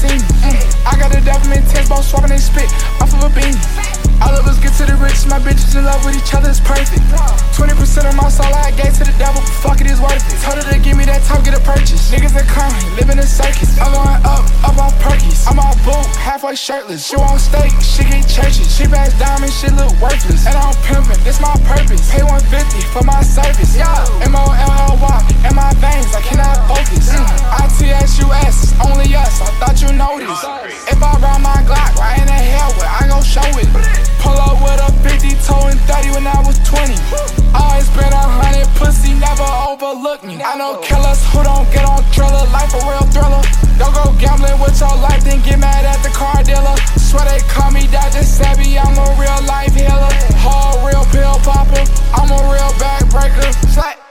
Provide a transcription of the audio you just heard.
see me. I got the devil intense, both swapping they spit off of a beanie. All of us get to the rich, my bitches in love with each other, it's perfect. 20% of my soul I gave to the devil, but fuck it, is worth it. Told her to give me that top, get a purchase. Niggas are coming, living in circus. I'm going up on Perkies. I'm on boot, halfway shirtless. She want steak, she get churches. She pass diamonds, shit look worthless. And I'm pimping, this my purpose. Pay 150 for my service. M-O-L-L-Y, in my veins, I cannot focus. I-T-S-U-S, it's only us, I thought you noticed. If I run my Glock right in the hell with, I gon' show it. Pull up with a 50, toe and 30 when I was 20. Always been 100, pussy never overlooked me. I know killers who don't get on Triller, life a real thriller. Don't go gambling with your life, then get mad at the car dealer. Swear they call me Dr. Savvy, I'm a real life healer. Hard real pill popper, I'm a real backbreaker.